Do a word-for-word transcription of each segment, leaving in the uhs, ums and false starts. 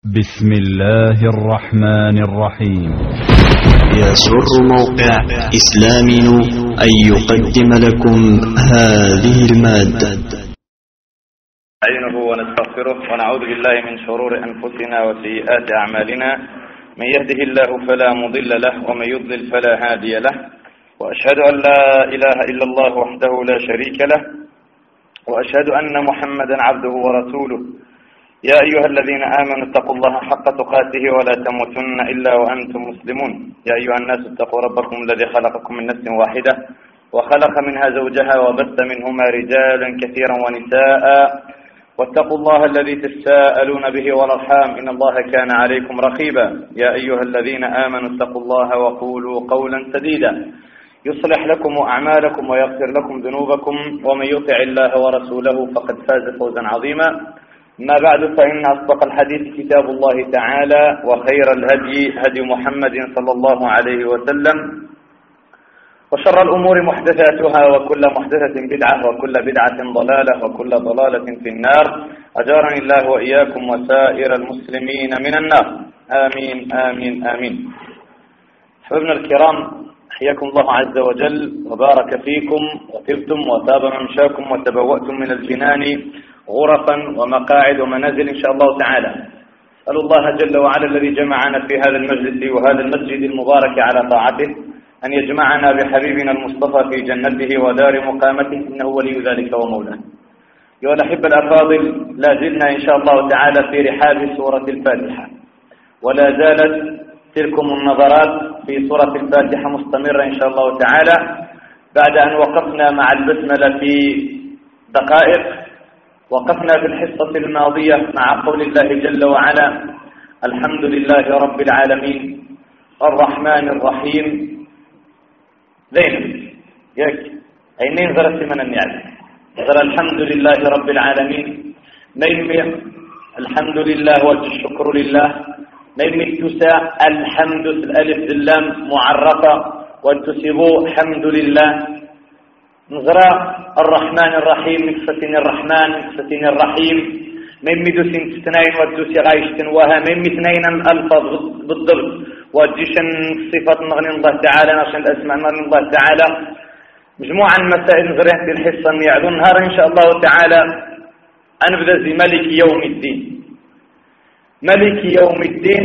بسم الله الرحمن الرحيم. يسر موقع إسلامي أن يقدم لكم هذه المادة. نستعينه ونستغفره ونعوذ بالله من شرور أنفسنا وسيئات أعمالنا، من يهده الله فلا مضل له ومن يضلل فلا هادي له، وأشهد أن لا إله إلا الله وحده لا شريك له، وأشهد أن محمدا عبده ورسوله. يا أيها الذين آمنوا اتقوا الله حق تقاته ولا تموتن إلا وأنتم مسلمون. يا أيها الناس اتقوا ربكم الذي خلقكم من نفس واحدة وخلق منها زوجها وبث منهما رجالا كثيرا ونساء، واتقوا الله الذي تساءلون به والأرحام إن الله كان عليكم رقيبا. يا أيها الذين آمنوا اتقوا الله وقولوا قولا سديدا يصلح لكم أعمالكم ويغفر لكم ذنوبكم، ومن يطع الله ورسوله فقد فاز فوزا عظيما. ما بعد، فإن أصدق الحديث كتاب الله تعالى، وخير الهدي هدي محمد صلى الله عليه وسلم، وشر الأمور محدثاتها، وكل محدثة بدعة، وكل بدعة ضلالة، وكل ضلالة في النار. أجارني الله وإياكم وسائر المسلمين من النار، آمين آمين آمين. حبيبنا الكرام، حياكم الله عز وجل وبارك فيكم، وطبتم وتاب ممشاكم وتبوأتم من الجنان غرفا ومقاعد ومنازل إن شاء الله تعالى. أسأل الله جل وعلا الذي جمعنا في هذا المجلس وهذا المسجد المبارك على طاعته أن يجمعنا بحبيبنا المصطفى في جنته ودار مقامته، إنه ولي ذلك ومولاه. أيها الأحبة الأفاضل، لا زلنا إن شاء الله تعالى في رحاب سورة الفاتحة، ولا زالت تلكم النظرات في سورة الفاتحة مستمرة إن شاء الله تعالى، بعد أن وقفنا مع البسملة في دقائق. وقفنا في الحصة الماضية مع قول الله جل وعلا: الحمد لله رب العالمين الرحمن الرحيم. زين ياك أينين ذرت من النعم ذر الحمد لله رب العالمين نيمي الحمد لله والشكر لله نيمي تسا الحمد الألف اللام معرفة وتسيبو حمد لله نغرى الرحمن الرحيم نكفتين الرحمن نكفتين الرحيم ميمي دوسين تتنين ودوسي غايشتن وها ميمي تنين الألفاظ بالضبط وجيشن صفات نغني الله تعالى عشان الأسماء نغني الله تعالى. مجموعة المسائل نغريها في الحصة يعدون نهار إن شاء الله تعالى. أنبدأ زي ملك يوم الدين. ملك يوم الدين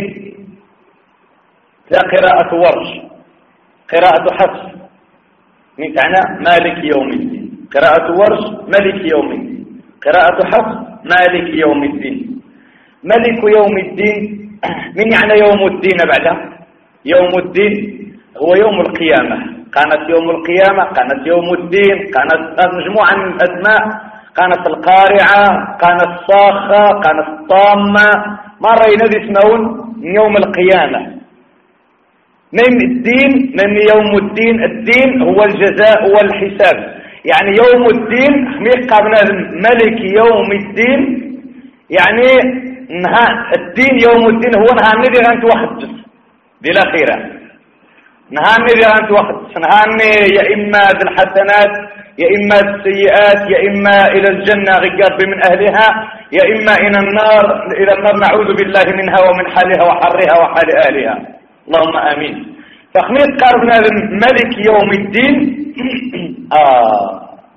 لا قراءة ورش، قراءة حفص من معنى مالك يوم الدين. قراءة ورش ملك يوم الدين، قراءة حفص مالك يوم الدين. ملك يوم الدين من يعني يوم الدين بعده؟ يوم الدين هو يوم القيامة. كانت يوم القيامة، كانت يوم الدين، كانت مجموعة من الأسماء، كانت القارعة، كانت الصاخة، كانت الطامة، مرة ينادي اسمون يوم القيامة. من الدين من يوم الدين، الدين هو الجزاء والحساب، يعني يوم الدين قبل ملك يوم الدين، يعني نهار الدين يوم الدين هو نهار ندير أنت واحد جس دي الأخيرة، نهار ندير أنت واحد جس، نهار يا إما بالحسنات يا إما السيئات، يا إما إلى الجنة غياب من أهلها، يا إما إلى النار إلى النار نعوذ بالله منها ومن حالها وحرها وحال أهلها، اللهم آمين. فخميس قاربنا ملك يوم الدين. آه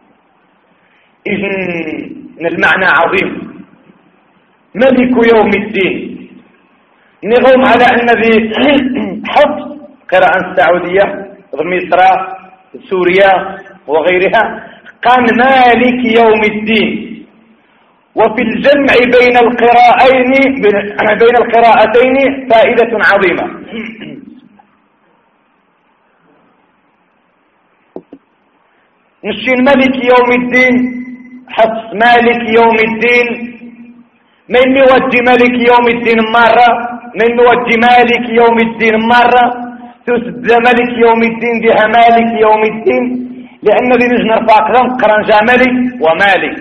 إذن المعنى عظيم. ملك يوم الدين نغم على أن ذي حفظ قراءة السعودية مصر سوريا وغيرها قال مالك يوم الدين. وفي الجمع بين القراءتين بين القراءتين فائدة عظيمة. نشين ملك يوم الدين حفص مالك يوم الدين، من نودي ملك يوم الدين مرة، من نودي مالك يوم الدين مرة، تسد ملك يوم الدين بها مالك يوم الدين، لأن ذي نجن نرفع قدام قرنجا ملك ومالك.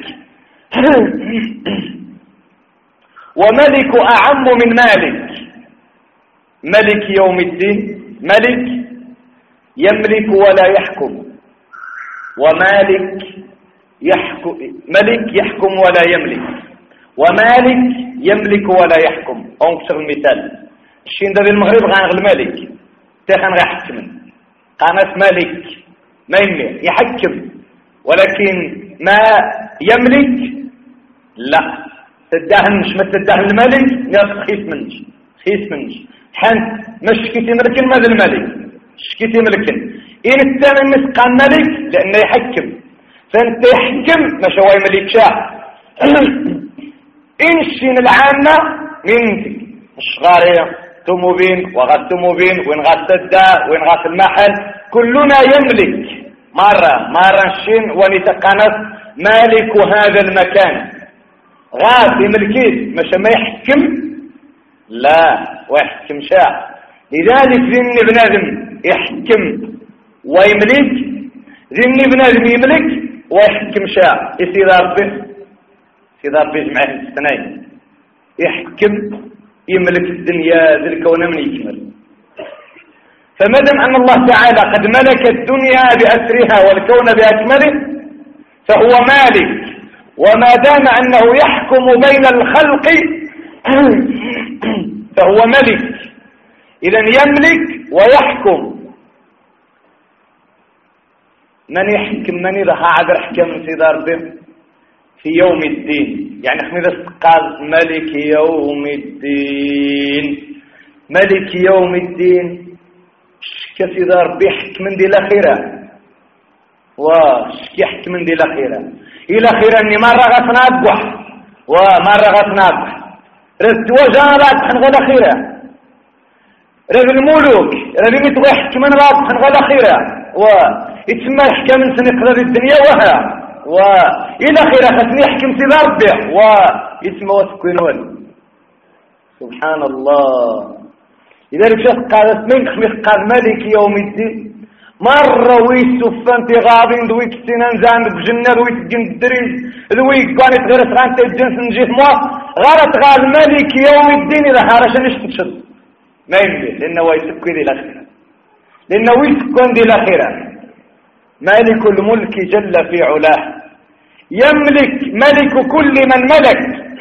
وملك أعم من مالك. ملك يوم الدين ملك يملك ولا يحكم، ومالك يحكم ملك يحكم ولا يملك. ومالك يملك ولا يحكم. أنكسر المثال الشين ده المغرب غانغ الملك تخن غيحكم قناة ملك ما يملك يحكم، ولكن ما يملك لا تدهنش ما تدهن الملك يا خيس منش خيس منش حنت مش شكيتي ملكن ماذا الملك شكيتي ملكن إن الثمن مسقى الملك لأنه يحكم، فأنت يحكم مش هو يملك شاه إنشين العامة منتك الشغارية تموبين وغاد تموبين وين غاد تدى وين غاد المحل كلنا يملك مرة مرة الشين ونتقنص مالك هذا المكان غاد يملكيت مش ما يحكم لا ويحكم شاه. لذلك ذن ابن آدم يحكم ويملك ذن ابن آدم يملك ويحكم شاه. يصير ربي يصير ربي يجمعه الاثنين يحكم يملك الدنيا ذي الكون من يكمل. فمادام أن الله تعالى قد ملك الدنيا بأسرها والكون بأكمله فهو مالك، وما دام أنه يحكم بين الخلق فهو ملك. إذن يملك ويحكم. من يحكم من إذا عاد حكم سيد ربه في يوم الدين، يعني خميذا قال ملك يوم الدين ملك يوم الدين شكا سيد ربي حكم دي الأخيرة وشكي حكم دي الأخيرة إلى خيرا أني مرة غتنابح ومرة غتنابح رد وجه رابح غدا خيرا رد الملوك رد متغي حكما رابح غدا خيرا ويتسمى الحكم من سنقرر الدنيا وها وإلى خيرا خسني يحكم سيد ربي ويتسمى وسكوينون. سبحان الله. لذلك شخص قالت منك خميخ قال ملك يوم الدين مرة ويسوفان تغابين دويك سنان زان بجنة دويك جن الدريج دويك قانت غير سغانت الجنس نجيت موا غارت غال ملك يوم الدين إذا حارشا نشتشد ما يملي لأنه ويسكو دي الأخيرة لأنه ويسكو دي الأخيرة. مالك الملك جل في علاه يملك ملك كل من ملك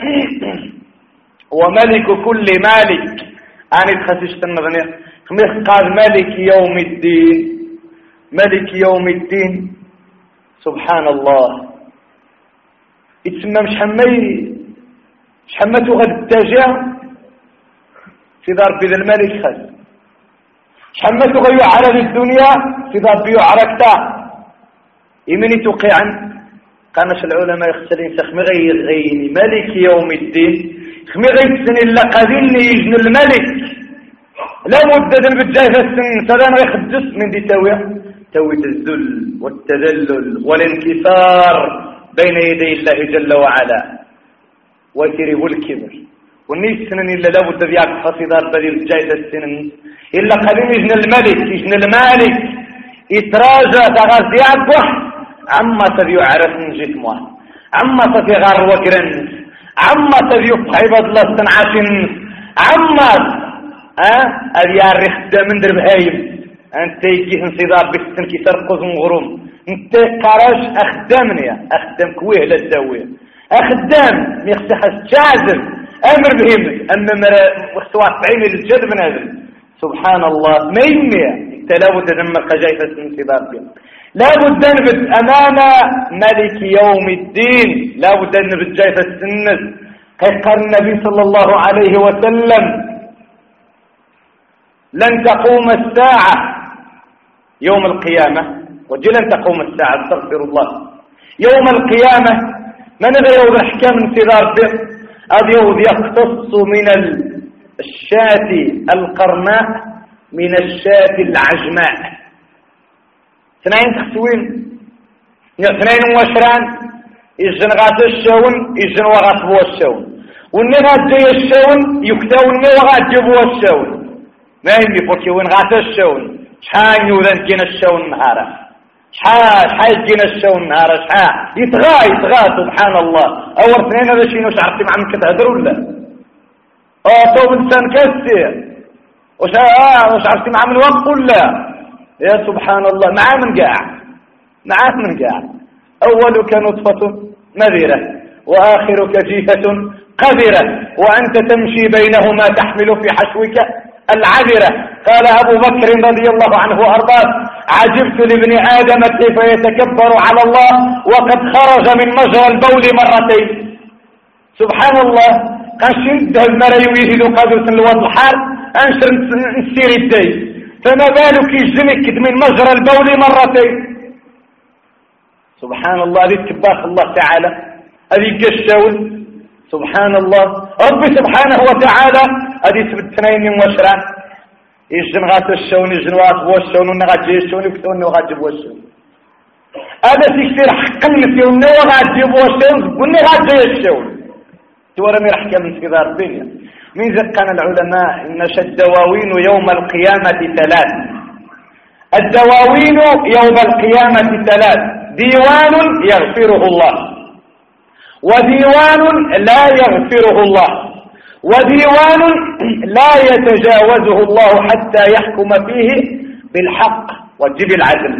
وملك كل مالك. أنا تخسشت النظنية خميخ قال ملك يوم الدين ملك يوم الدين. سبحان الله. يتسمى مش حمي مش حمته غد التاجع في ضرب ذا الملك خز مش حمته غيو على الدنيا في ضرب يعركتا يمني توقعا. قامش العلماء يختلين سخمي غير غيني ملك يوم الدين خمي غير سن إلا قذلني يجن الملك لا مدد بالجايفة السن سلام يخدس من دي تاوية تويت الذل والتذلل والانكسار بين يدي الله جل وعلا ويتريه الكبر والنيس سنن إلا لابد بيعك فصيدات بديل جاية السنن إلا قديم يجن الملك يجن المالك يتراجع تغاز يعبح عما تبيو عرف من جسمه عما تبيو غار وكرنس عما تبيو بحيبة الله سنعاشن عما ها أريار رخدة من دربهايم أنت يجيه انصدار بستن كي ترقص مغروم أنت قراش أخدامني أخدام كويه للدوية أخدام يخسح الشعزم أمر بهم أما مرا مختوات بعين الجد من هذا. سبحان الله. ما يمي تلاود دمر قجايفة انصدار بهم لابد نبت أمام ملك يوم الدين لابد نبت جايفة السنة. قال النبي صلى الله عليه وسلم لن تقوم الساعة يوم القيامة وجي لن تقوم الساعة استغفر الله يوم القيامة من ذا يوم الحكام انتظار به هذا يوم يقتص من الشاة القرناء من الشاة العجماء اثنين تخسوين اثنين وعشرين يجن غات الشون يجن وغات بو الشون والنغات جاي الشون يكتاون مي وغات جبو الشون ما يمي بوكي وين غات الشون شحال يوذن جينا الشون نهارا شحال شحال جينا الشون نهارا شحال يتغى يتغى سبحان الله. اول اثنين هذا شي واش عرفتي مع منك تهدر ولا اه تو انسان كسي واش اه واش عرفتي مع من وقت ولا يا سبحان الله. معاه من قاع معاه من قاع أولك نطفة نذرة وآخرك جيفة قذرة وأنت تمشي بينهما تحمل في حشوك العذرة. قال أبو بكر رضي الله عنه وأرضاه: عجبت لابن آدم كيف يتكبر على الله وقد خرج من مجرى البول مرتين. سبحان الله. قاش يذهب مرة يوجد قادرة الوضع الحال أنشر نسير الدي، فما بالك يجزمك من مجرى البول مرتين. سبحان الله. هذه تباخ الله تعالى، هذه قشاول. سبحان الله. ربي سبحانه وتعالى هذه تبتنين وشرا يجن غات الشون يجن غات بوشون ونغاجي الشون يكتون وغاجي بوشون. هذا تكثير حقا نسيون وغاجي بوشون ونغاجي الشون تورمي رحكة من كبار الدنيا. من ذكر العلماء إن الدواوين يوم القيامة ثلاث. الدواوين يوم القيامة ثلاث: ديوان يغفره الله، وديوان لا يغفره الله، وديوان لا يتجاوزه الله حتى يحكم فيه بالحق وتجيب العدل.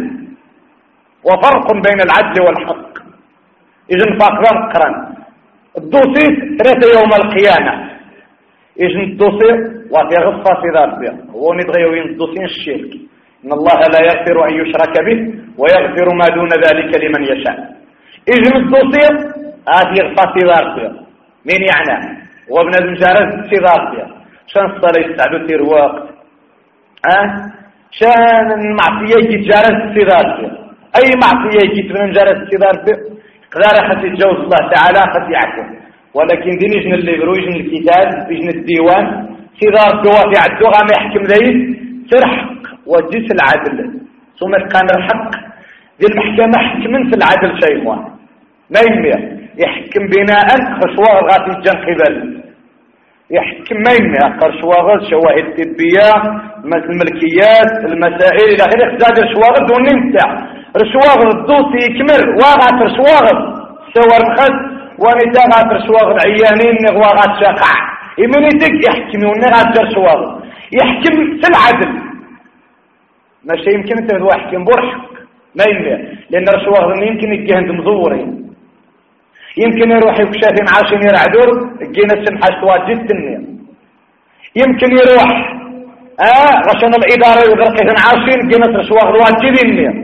وفرق بين العدل والحق. إذن فاقران قران الدوسيس ثلاثة يوم القيامة. إذن الدوسيس وفي غصة في ذاتها هو نتغيوين الدوسين الشرك. إن الله لا يغفر أن يشرك به ويغفر ما دون ذلك لمن يشاء. إذن الدوسيس هذه غصة في ذاتها من يعني وابن المجارز في ذاتها شان الصلاة يستعدوا في الوقت أه؟ شان المعصية يتجارز في ذاتها أي معصية يتبن المجارز في ذاتها قدر خد يتجوز الله تعالى خد يعفو. ولكن دين يجن الليبرو يجن الكتاب يجن الديوان في ذاتها في عدوها ما يحكم ذلك ترحق وجيس العدل ثم كان الحق دي المحكمة حكمن في العدل شيء واحد ما يمير يحكم بناء خشوار غاتي الجن قبل يحكم ما يمير خشوار شواهد طبية مثل الملكيات المسائل إلى آخره اخزاد الشواغ دون نمتع رشواغ الدوسي يكمل واغات رشواغ سوى الخز ونتاغات رشواغ العيانين نغواغات شاقع يمن يدق يحكم ونغات رشواغ يحكم في العدل ماشي يمكن انت هو يحكم برحق ما يمير لأن رشواغ يمكن يجهند مزورين يمكن يروح يكشافين عشان يرعدور الجينا السنحاش تواجد التنية يمكن يروح اه عشان الإدارة يغرقين عشان الجينا رشواغ تواجد النية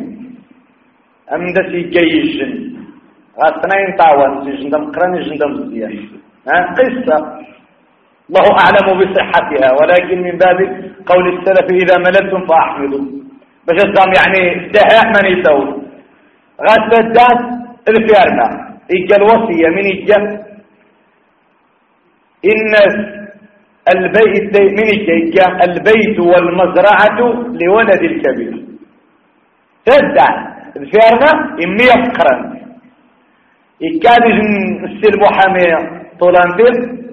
أمدس يجيجن غاثنين طاوان جندم قرن جندم زيان ها قصة الله أعلم بصحتها ولكن من باب قول السلف إذا مللتم فأحمدوا باش الزام يعني استهاء من يسول غاث الدان الفيارنا إجا الوصية من إجا إن البيت من إجا البيت والمزرعة لولد الكبير تدع الفيارنا إمي يفقرن إكاد السلم حامية طولانتين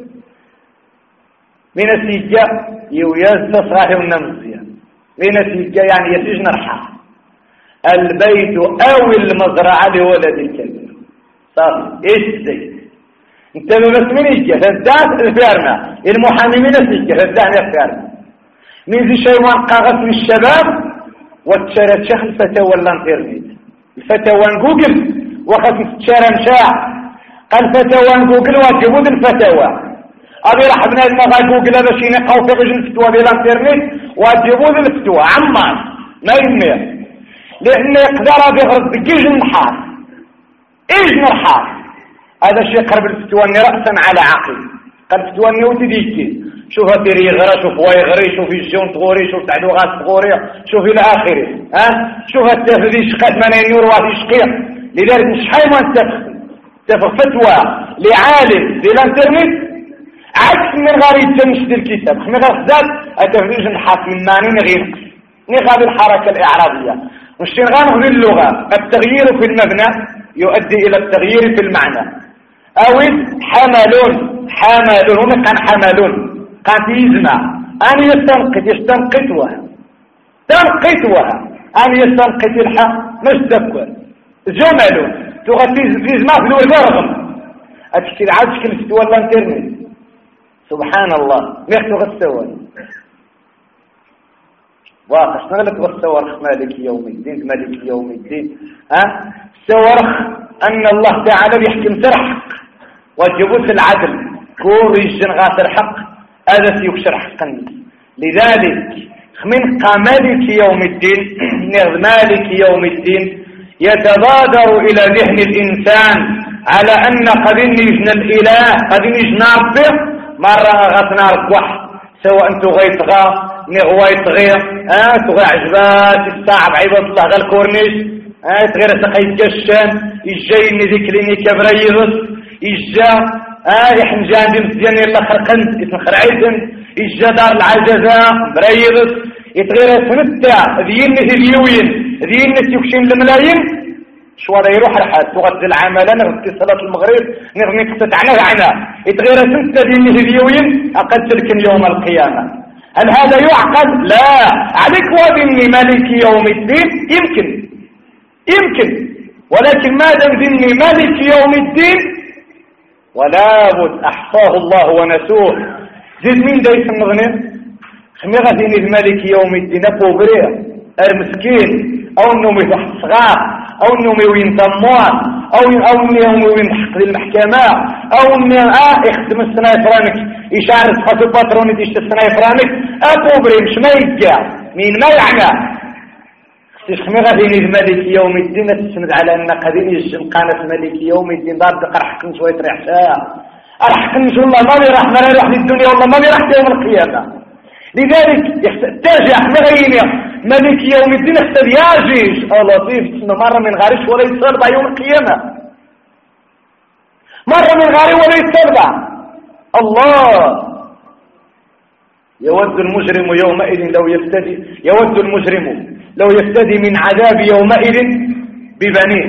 من السيجا يويز صاحب النمسية من السيجا يعني يسجن رحا البيت أو المزرعة لولد الكبير صار إيش زي انت بس من يجي هدات الفيارنا المحامي من السيجا هدان الفيارنا من ذي شيء قاغت من الشباب وتشارت شيخ الفتاوى الانترنت الفتاوى جوجل وقت تشارى مشاع قال فتاوى جوجل واجبود الفتاوى أبي راح بنادم ما جوجل باش ينقاو في غجل الفتوى بالانترنت واجبود الفتوى عمان ما يمير لأن يقدر بغرب بجيج النحار إيش نرحار هذا الشيء قرب الفتوى رأسا على عقل قال الفتوى نوتي ديكي شوف هاتيري يغرى شوف ويغري شوف الجون تغوري شوف تعدوغات تغوري شوف إلى آخره ها شوف التفذي شقات من النور وهذه شقيق لذلك مش حي ما انتفخ تفخ فتوى لعالم في الانترنت عكس من غير يتمش دي الكتاب من غير ذات التفذيج الحاكم ماني غير نغاب الحركة الإعرابية مش نغاب اللغة التغيير في المبنى يؤدي إلى التغيير في المعنى أو حملون حملون هنا كان حملون قد يزمع أن يستنقذ يستنقذها تنقذها أن يستنقذ الحق مش تكون جمل تغطي يزمع في الورغم أتشكل عادشكل فتوى الانترنت سبحان الله ميختو غتسوى واقع شنغلت والسورخ مالك يوم الدين مالك يوم الدين ها سورخ أن الله تعالى يحكم ترحق وجبوت العدل كور يجن غاس الحق هذا سيكشر حقا. لذلك من مالك يوم الدين مالك يوم الدين يتبادر إلى ذهن الإنسان على أن قد يجن الإله قد يجن ربه مرة غاتنا ركوح سواء انتو غيتغا نغوى يتغير اه تغي عجبات الساعة بعيبة الله غا الكورنيش اه تغير سقيت جشان يجيني ذي كلينيكا بريضس يجا اه يحنجان دي مزيان يلا خرقنت يتنخر عيدن يجا دار العجزة بريضس يتغير سنتا ذيني اليوين ذيني سيكشين الملايين شو هذا يروح الحال تغذي العمل نغذي صلاة المغرب نغني قطعنا عنا يتغير سنتا ذيني اليوين أقتلك يوم القيامة. هل هذا يعقل؟ لا. عليك وذني مالك يوم الدين يمكن يمكن ولكن ما دام ذني مالك يوم الدين ولا بد أحصاه الله ونسوه. زيد مين دا يسمغني خمي غاديني الملك يوم الدين أبوبريه المسكين أو النوم يتحت صغار أو النوم وين تموان أو أو النوم وين حق المحكمة أو النوم آه يخدم السنايفرانك يشعر خاطر باتروني ديش السنايفرانك أبوبريه مش ما يجا مين ما يعني خمي غاديني الملك يوم الدين تسند على أن قادين قانة ملك يوم الدين ضاد قرحكم شوية ريحتها أرحكم شو الله ما لي راح ما لي راح للدنيا والله ما لي راح يوم القيامة. لذلك تاجع مغيني ملك يوم الدين اختر ياجيش او لطيف مرة من غارش ولا يتصربع يوم القيامة مرة من غاري ولا يتصربع. الله يود المجرم يومئذ لو يفتدي يود المجرم لو يفتدي من عذاب يومئذ ببنيه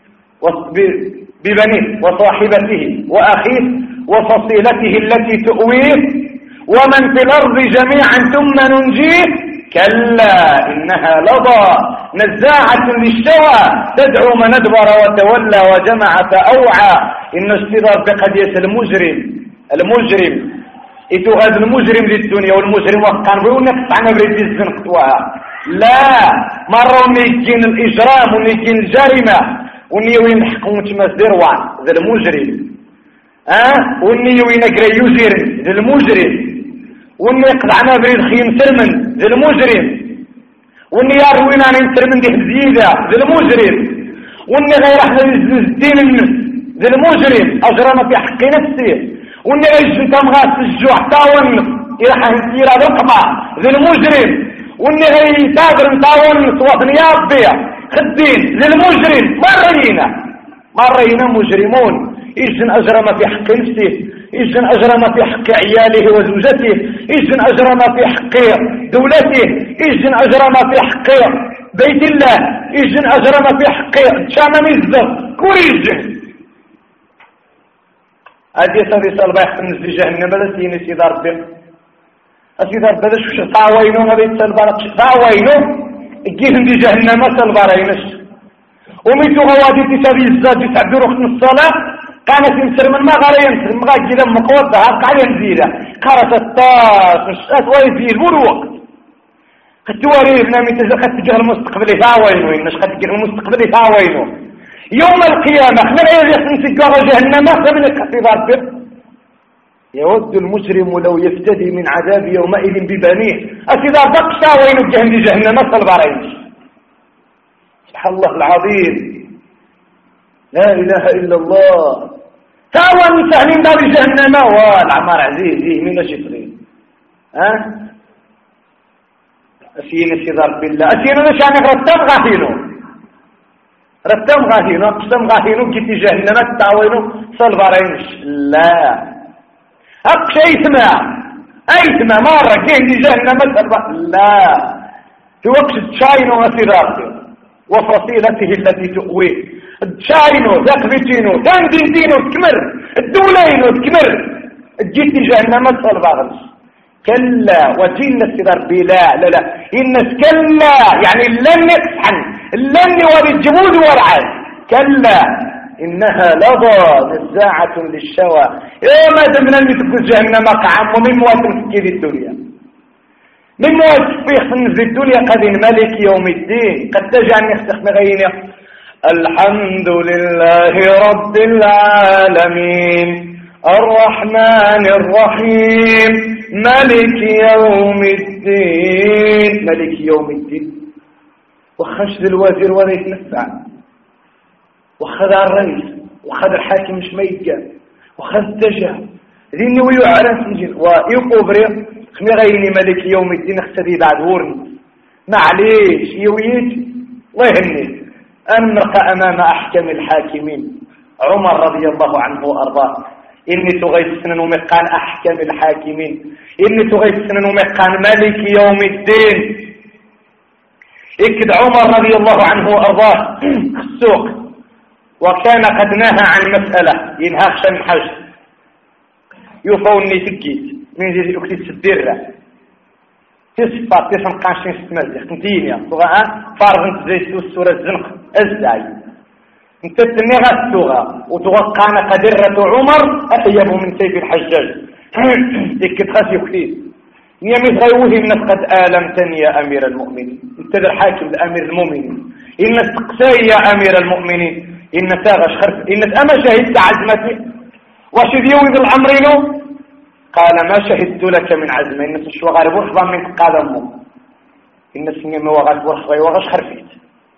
ببنيه وصاحبته وأخيه وفصيلته التي تؤويه ومن في الأرض جميعا ثم ننجيه كلا إنها لظى نزاعة للشوى تدعو من أدبر وتولى وجمع فأوعى إن استضاف بقدية المجرم المجرم إتو هذا المجرم للدنيا والمجرم وقان بيقولنا قطعنا بريد الزنقتوها لا مرة ونيجين الإجرام ونيجين الجريمة ونيوين حكومة مصدروع ذا المجرم أه ونيوين أقرأ يجرم ذا المجرم واني يقطعنا بريد خيم سلمن ذي المجرم واني يروينا ننتر من دي حزيدة ذي المجرم واني غير احنا الدين النفس ذي المجرم اجرم في حق نفسه واني غير تمغاس الجوع تاون يرحى هنسيرا رقمة ذي المجرم واني غير تادر تاون وطن يابيع خدين ذي المجرم مرينا مرينا مجرمون إذن أجرم في حق نفسه إذن أجرم في حق عياله وزوجته إذن أجرم في حق دولته إذن أجرم في حق بيت الله إذن أجرم في حق شامن الزر كوريجن هذه صدي صلبة يختم في جهنم بلا سيني سيدة ربي سيدة ربي بلا شو طاوينو ما بيت صلبة طاوينو اجيهم دي جهنم صلبة رينش وميتو غوادي تسابي الزاد يتعبير وقت الصلاة كانت يمسر من ما غير يمسر ما غير جدا مقوضها قاعد ينزيله قارة الطاس مش أسوأ فيه الوقت قد تواريفنا من تزخت تجاه المستقبل ثاوينو إنش قد تجاه المستقبل ثاوينو يوم القيامة احنا لا يزيحن سجارة جهنم قبل الاقتضار به يود المجرم لو يفتدي من عذاب يومئذ ببنيه أسيدا بق ثاوينو جهن جهنم صلب عليش سبحان الله العظيم لا إله إلا الله تاوى سهلين دار جهنم والعمار عزيز إيه من شفرين ها أسينا سيدار بالله أسينا نشانك رتم غاهينو رتم غاهينو أقسم غاهينو جيتي جهنم تاوينو صلب عليش لا أقش أيثما أيثما مرة كين جهنم صلب لا توقش تشاينو أسيدار وفصيلته التي تؤويه تشاينو ذاقبتينو تندينو تكمر الدولينو تكمر جيتي جهنم تصل باغنس كلا وتين السدار بلا لا لا إنس كلا يعني لن يقحن لن يولي الجمود والعاد كلا إنها لظى نزاعة للشوى إيه ما دمنا اللي تقول جهنم قعم ومن مواتن في الدنيا من مواتفيخ في الدنيا قد الملك يوم الدين قد تجعل يستخدم غيره الحمد لله رب العالمين الرحمن الرحيم ملك يوم الدين. ملك يوم الدين وخش ذي الوزير ولا يتنفع، وخذ الرئيس وخذ الحاكم مش ما يتقال، وخذ التجاه ذيني ويعرف يجي ويقبري خمي غيرني ملك يوم الدين اختدي بعد ورن معليش يويت الله يهني أن نرقى أمام أحكم الحاكمين عمر رضي الله عنه وأرضاه. إني تغيث سنن ومقان أحكم الحاكمين، إني تغيث سنن ومقان ملك يوم الدين. اكد عمر رضي الله عنه وأرضاه السوق وكان قد نهى عن مسألة ينهى خشن حاجة يفوني تكيت من ذي الأكتيس الدرة تصفى تسن قاشين ستمزيخ انتيني صغاء فارغ انت زي السورة الزنق ازدعي انت تنغى السوغة وتوقعنا قدرة عمر أحيب من سيف الحجاج اكد خاس يكتيس نيامي غيوه الناس قد آلمتني يا أمير المؤمنين. انت ذا الحاكم لأمير المؤمنين إن استقساي يا أمير المؤمنين إن ساغش خرف إن أما شهدت عزمتي وشذ يوذ الأمرين قال ما شهدت لك من عزمة إن سشوى غارب ورخبا منك قال أمه إن سنيمي وغاش ورخبا وغاش خرفيت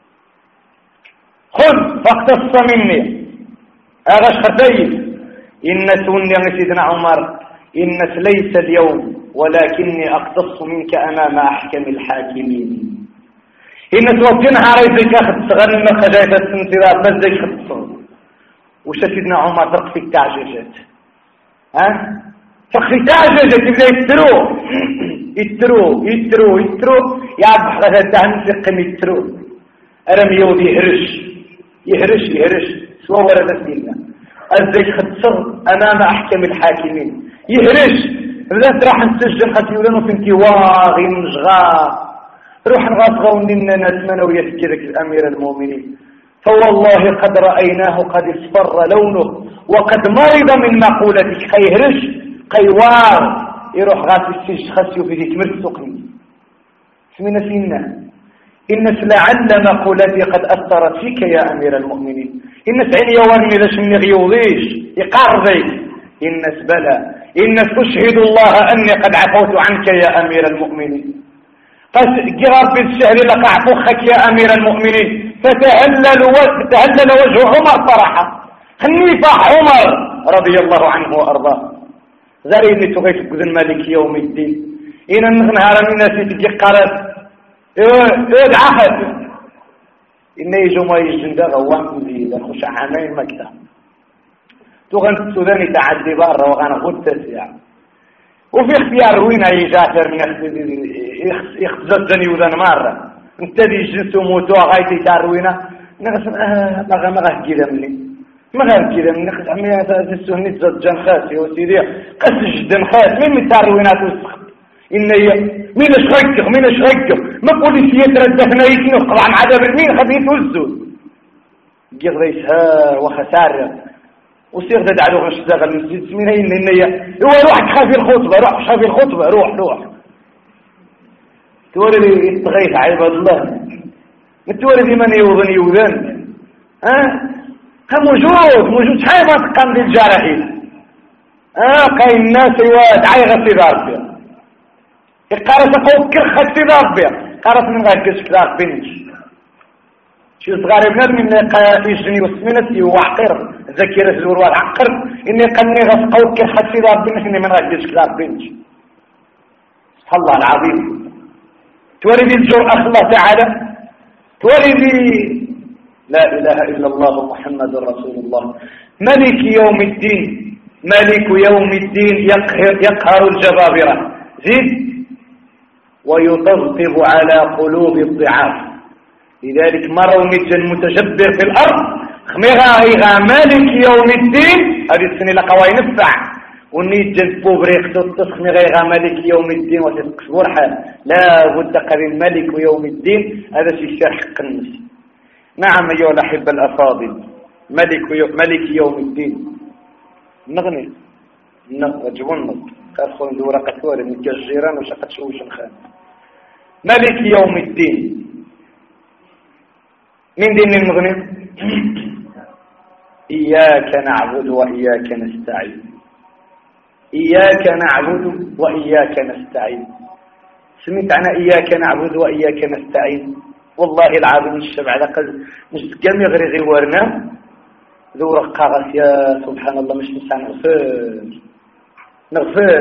خذ فاقتص مني أغاش خرفيت إن سوني سيدنا عمر إن ليس اليوم ولكني أقتص منك أمام أحكم الحاكمين. إن توجنها ريزك أخذ صغرنا خجاية السنتظار بزيك خطصر وش سيدنا عمر تقفي التعجيجات ها تقفي التعجيجات يبدأ يترو يترو يترو يترو يعبح غدا الدهن سقم يترو أرم يوضي يهرش يهرش يهرش سوى ورد سيدنا أزيك خطصر أمام أحكم الحاكمين يهرش بدأت راح نسجل خطيولانو في انتواغي مشغا روح نغاصغو مننا نتمنى ويسكرك الأمير المؤمنين فوالله قد رأيناه قد اصفر لونه وقد مرض من مقولتك خيهرش قيوار يروح غاس السجل خسيو في ذيك مرسقني اسمنا سينا إنس لعل مقولتي قد أثرت فيك يا أمير المؤمنين. إنس عيني يواني لش من غيوضيش يقارضي إنس بلى إنس أشهد الله أني قد عفوت عنك يا أمير المؤمنين. قد جرب بالسهل لك عفوخك يا أمير المؤمنين. فتهلل وتهلل وجه عمر فرحا خنيفة عمر رضي الله عنه وأرضاه ذريني تغيث قذن مالك يوم الدين إن النهار من ناسي تجي قرات إيه عهد إن يجو ما يجند غوان مزيدا خش عامين مكتا تغن السوداني تعدي بارا وغانا خد تسيع وفي اختيار وين اي جاتر من يخزدني وذن مرة انت دي جنسو موتوا غايتي تاروينا نغسم اه مغا مغا كيدا مني مغا كيدا مني نغسم عمي تاسسو هني تزجن خاسي وسيدي قس جدن خاس مين من تاروينا تسخ إن مين اشغيك مين اشغيك ما قولي سيتر الدهنا يكنو طبعا عذاب مين خبيث وزود جيغ ريسها وخسارة وسيغ ذا دعلوغ اشتغل مسجد سمينة إن إنيا هو روح تخافي الخطبة روح خافي الخطبة روح روح تولي يتغيث عباد الله متولي من يوضن يوذن ها ها موجود موجود شحال ما تقام للجارحين ها قاي الناس يواد عايغة في ضربه قارس قوك كرخة في ضربه قارس من غير كسك ضرب بنج شي صغار بنادم من يجني وسمنتي وعقر ذكرت الورواد عقر اني قني غسقوك كرخة في ضرب بنج اني من غير كسك ضرب بنج سبحان الله العظيم تولي الجرأة الله تعالى تولي لا إله إلا الله محمد رسول الله ملك يوم الدين ملك يوم الدين يقهر, يقهر الجبابرة زيد ويطبطب على قلوب الضعاف لذلك مروا نجا متجبر في الأرض خميغا إيغا ملك يوم الدين هذه السنة لقوى ينفع ونيجا بوبريق تتص خميغا ملك يوم الدين وتتقش برحة لا بد قبل ملك يوم الدين هذا شيء شرح قنص. نعم أيها الأحبة الأفاضل ملك يوم, ملك يوم الدين نغني نجبون نط كارخون دورة قتوالي من الجيران وشقت شوش الخان ملك يوم الدين من دين المغني إياك نعبد وإياك نستعين إياك نعبد وإياك نستعين. سميت عنا إياك نعبد وإياك نستعين والله العظيم الشبع لقد مش قام يغري غيورنا ذو رقاغس يا سبحان الله مش نسعى نغفر نغفر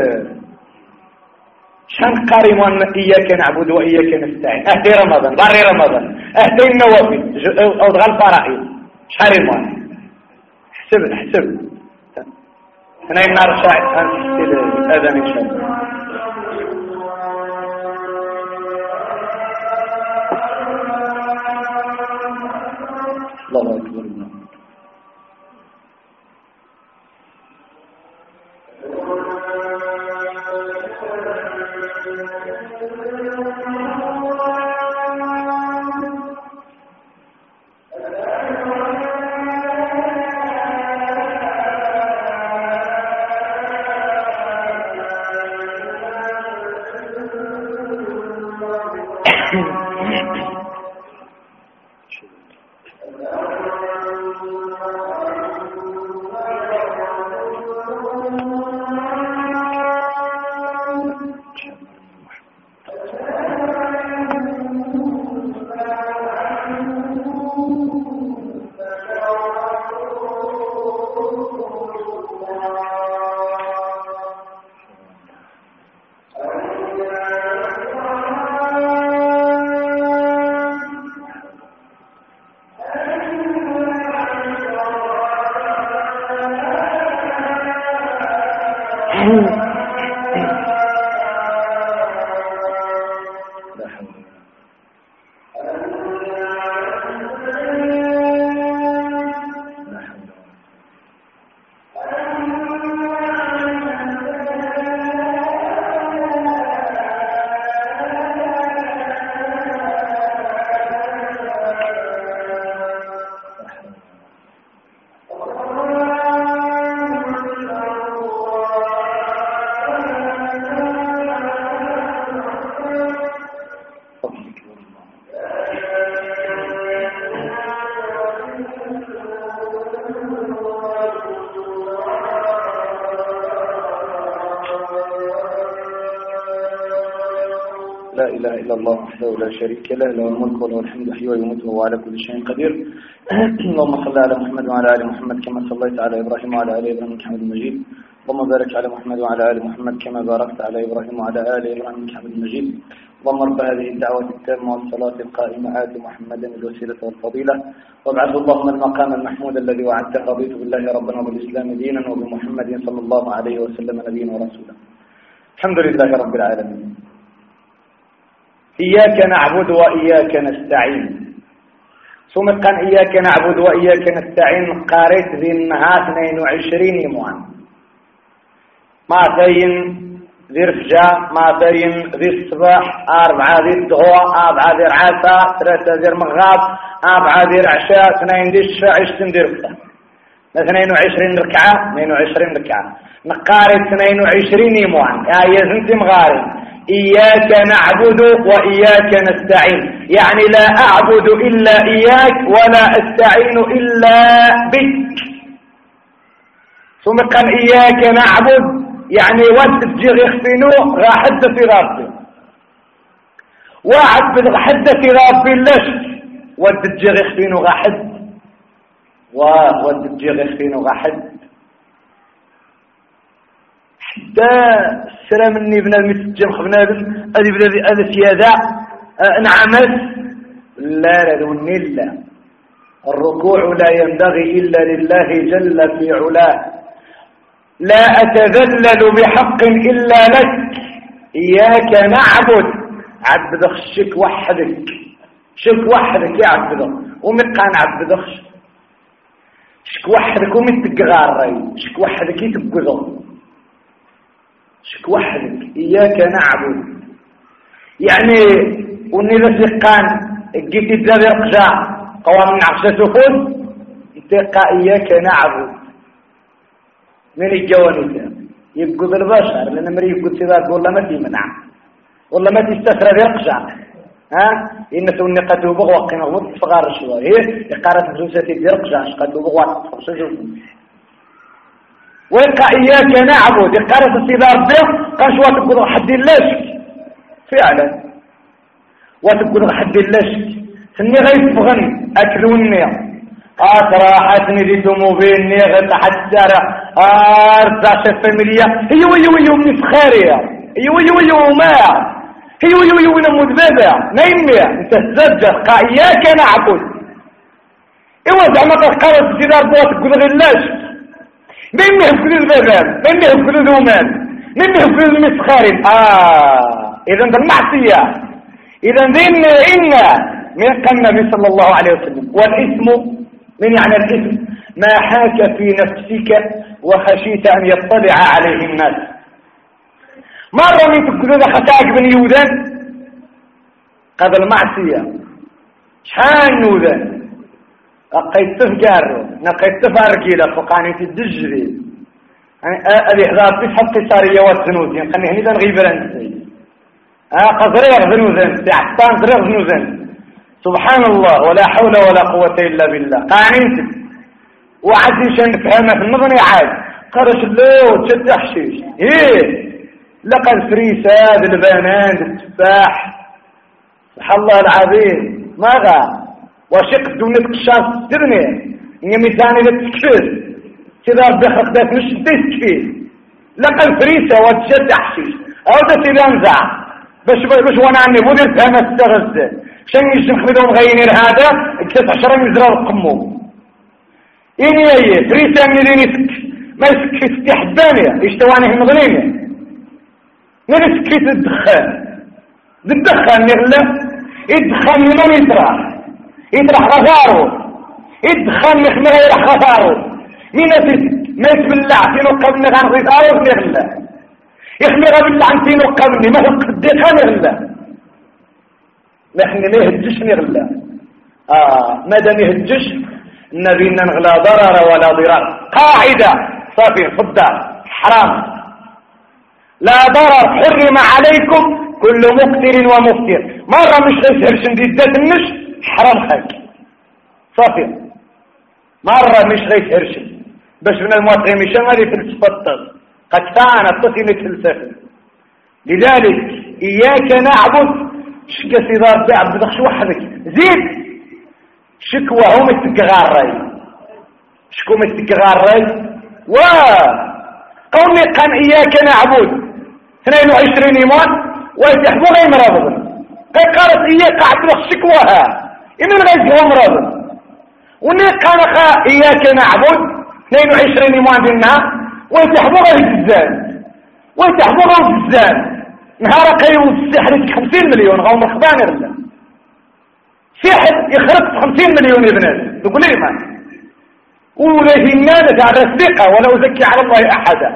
شان قارم أن إياك نعبد وإياك نستعين أهدي رمضان باري رمضان أهدي النوافل أو دغال فرائض شهر موان حسب حسب هنا النار شاعر أنت الأذان إن شاء الله. الله أكبر الله. لا إله إلا الله وحده لا شريك له له الملك وله الحمد يحيي ويميت وهو على كل شيء قدير. اللهم صل على محمد وعلى آل محمد كما صليت على إبراهيم وعلى آل إبراهيم إنك حميد مجيد. اللهم بارك على محمد وعلى آل محمد كما باركت على إبراهيم وعلى آل إبراهيم إنك حميد مجيد. اللهم رب هذه الدعوة التامة والصلاة القائمة آت محمدا الوسيلة والفضيلة وابعثه اللهم المقام المحمود الذي وعدته رضيت بالله ربنا وبالإسلام دينا وبمحمد صلى الله عليه وسلم نبيا ورسولا. الحمد لله رب العالمين. إياك نعبد وإياك نستعين. ثم قال إياك نعبد وإياك نستعين قارئت ذي النهار اثنين وعشرين يوما ما تين ذي رفجاء ما تين ذي الصباح أربعة ذي الضغوة أربعة ذي العشاء ثلاثة ذي المغرب أربعة ذي العشاء اثنين ذي الشفاء عشرين ذي رفجاء اثنين وعشرين ركعة اثنين وعشرين ركعة نقارئ اثنين وعشرين يوما يا زنتي مغارب. إياك نعبد وإياك نستعين يعني لا أعبد إلا إياك ولا أستعين إلا بك. ثم قال إياك نعبد يعني ود تجيغ يخفينو غا حد في ربي وعبد غا حد في ربي لش ود تجيغ يخفينو غا حد ود تجيغ يخفينو غا حد حتى السلام مني بنا المتجم خبنابل هذه بنا هذا سيادة نعمت لا ردوني الله. الركوع لا ينبغي إلا لله جل في علاه. لا أتذلل بحق إلا لك. إياك نعبد عبد خشك وحدك شك وحدك يا عبد ومقان عبد خش شك وحدك ومتقغاري شك وحدك يتبقضو شك وحدك. إياك نعبد يعني ونذا سيقان جيت الزاد يرقجع قوام من عشرة سفود يتقى إياك نعبد من الجوانب يبقض البشر لأن مري يبقض سيدات والله ما تي منع والله ما تستسرى يرقجع ها إن سوني قد بغوا قنا غوط صغار شوية هي إقارة فلوسة يرقجع قد بغوا شوف ويقع إياك نعبد قالت السيدة ربي قال شو تقول حد اللاشك فعلا وتقول حد اللاشك سني غير تبغني أكلوني أتراحتني دي تموبيني غير حتى أرزع شفاميليا هيو هيو هيو من فخارية هيو هيو هيو ما هيو هيو هيو نمود بابا نايمية انت تزجر قا إياك نعبد إيوا زعما قالت السيدة ربي تقول غير اللاشك من يهفل البابان من يهفل الهمان من يهفل المسخارين آه إذا المعصية إذا ذن إن من قال النبي صلى الله عليه وسلم والإثم من يعني الإثم ما حاك في نفسك وخشيت أن يطلع عليه الناس مرة من تقول ذا خساك بن يودان قد المعصية شحال نودان لقيت تفجر لقيت تفارقيله فقاني تدجري هذه حضار تسحب قصارية والذنوزين قال هني ذا نغيب رنسي اه قصريغ ذنوزين سيحطان صريغ ذنوزين سبحان الله ولا حول ولا قوة إلا بالله قانيت وعدي شان نفهمها في النظر عاد قرش اللو تشد حشيش ايه لقى الفريساد البنان التفاح سبحان الله العظيم ماذا وشق دونك الشاص ترني إن مثاني للتكفير كذا ربي خلق ذات مش تكفير لقى الفريسة وتشد حشيش أو تسيب أنزع باش باش وانا عني مدير فهمة تستغز شن يجي نخبدهم غينين هذا اكتس عشرة يزرار القمو إني أيه فريسة من اللي نسك ما يسكي ستي حبانية يشتواني هم غليني من يسكي الدخان الدخان يغلى الدخان من يطرح يطرح غزاره يدخل مخمره يرح غزاره مين أسيس ما يتبلع فينو قبلنا غان غزاره نغلا يخمر بالله عن فينو قبلني ما هو قديقها نغلا نحن ما يهجش نغلا آه ماذا ما يهجش النبي نغلا ضرر ولا ضرار قاعدة صافي فضة حرام لا ضرر حرم عليكم كل مقتل ومفتر مرة مش غير شنديد ذات النش حرام خلق صافي مرة مش غير هرشي باش من المواطنين مشان غادي فلسفة قد فعنا التصل الفلسفة لذلك إياك نعبد شكا سيدار بعبد شو وحدك زيد شكوى هم التقغاري شكو التقغاري و قومي قان إياك نعبد اثنين وعشرين إيمان ويتحبوا غير مرابط قالت إياك عبد شكواها إمن غير هو مرابط ونقال إياك نعبد اثنين وعشرين إيمان دينها ويتحبوا غير الزان ويتحبوا غير الزان نهار قيو السحر خمسين مليون غير مخبان إرلا سحر يخرج خمسين مليون ابنات تقول لي ما وليه النانة على الثقة ولا أزكي على الله أحدا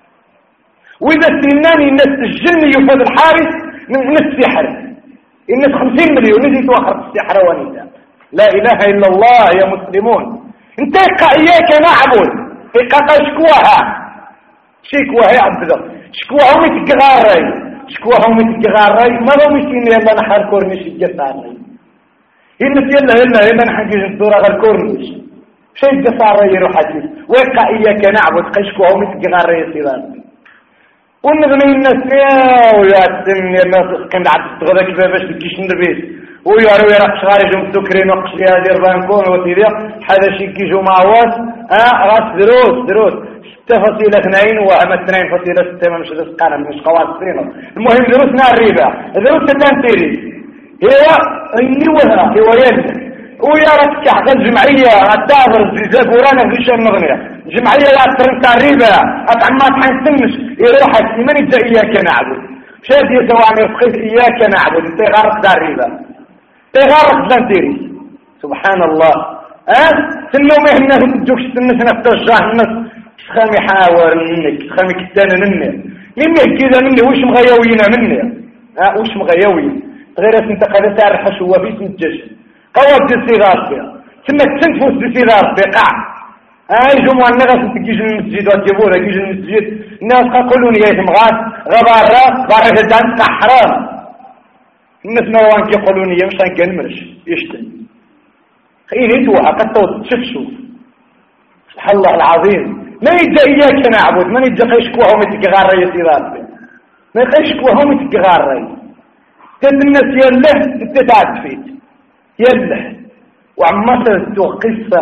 وإذا استناني الناس الجن يفاد الحارس من السحر الناس خمسين مليون نزيد وخرج السحر وندا لا إله إلا الله يا مسلمون انت إياك نعبد إيقاق شكوها شكوها يا عبد الله شكوها متقغاري شكوها متقغاري ما هو مشين يلا نحر كورنيش الجساري إنس يلا يلا يلا نحجز الدورة غير كورنيش شيء الجساري يروح حديث وإيقا إياك نعبد قشكوها متقغاري يا سيدان ونغني الناس ويا السن يا الناس كنت عاد تغدا كيفاش باش تجيش ندبيس ويارو يراك شغاري جو مسكرين وقش لي هذه البانكون وتيريا هذا شي كيجو معوض اه راس دروس دروس ستة فاصلة اثنين وأما اثنين فاصلة ستة مش رزقنا مش قواسين المهم دروسنا الربا دروس التنتيري هي اني وها هو يد ويراك كحق الجمعية الدابر الزيزاق ورانا فيش المغنية جمعية لا ترنت الربا أطعمات حنسنش يروحك من يجا إياك نعبد شاد يسوعني فقيت إياك نعبد انت غارق دار الربا تغارق زنتيري سبحان الله اه سنو مهنا تجوكش تنسنا فتجاه الناس تخامي حاور منك تخامي كتانا مني مني كذا مني وش مغيوينا مني اه وش مغيوين غير انت قد تعرف شو بيس متجش قوات دي الصغار فيها ثم تنفس دي الصغار في قاع اه يجوا الناس تجيش المسجد وتجيبونا يجيش المسجد الناس قولون يا مغاد غبارة بارك الدان حرام الناس نوان كيقولون يا مش هنكنمرش يشتم خير يتوها قد توت شوف شوف سبحان الله العظيم ما يجي إياك نعبد ما يجي قيشكوهم يتقغار رأي سيداتي ما يقيشكوهم يتقغار رأي تد الناس يله تتعد فيت يله وعمت تدو قصة